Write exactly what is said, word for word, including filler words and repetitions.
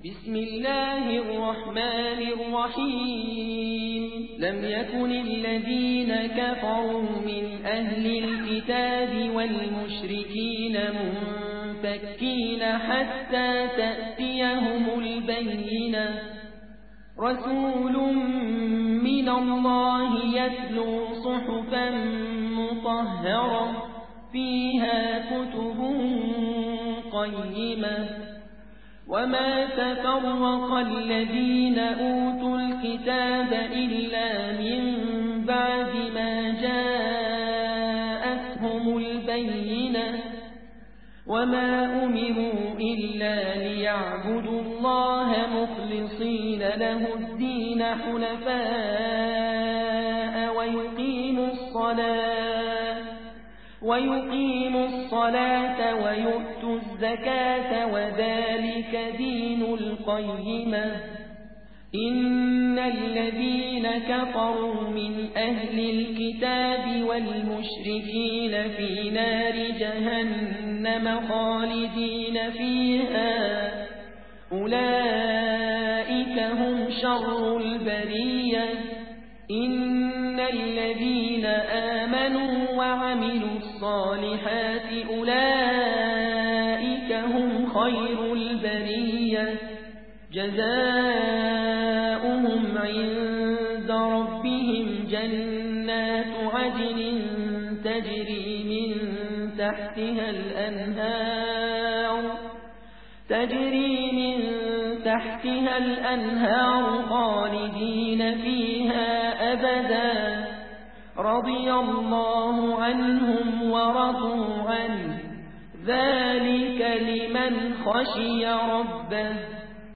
بسم الله الرحمن الرحيم لم يكن الذين كفروا من أهل الكتاب والمشركين منفكين حتى تأتيهم البينة رسول من الله يتلو صحفا مطهرة فيها كتب قيمة وما تفرق الذين أوتوا الكتاب إلا من بعد ما جاءتهم البينة وما أمروا إلا ليعبدوا الله مخلصين له الدين حنفاء ويقيموا الصلاة ويقيموا الصلاة ويؤتوا الزكاة وذلك دين القيمة إن الذين كفروا من أهل الكتاب والمشركين في نار جهنم خالدين فيها أولئك هم شر البرية إن الذين آمنوا وعملوا الصالحات أولئك هم خير البرية جزاؤهم عند ربهم جنات عدن تجري من تحتها الأنهار تجري من تحتها الأنهار خالدين فيها أبدا رضي الله عنهم ورضوا عنه ذلك لمن خشي ربه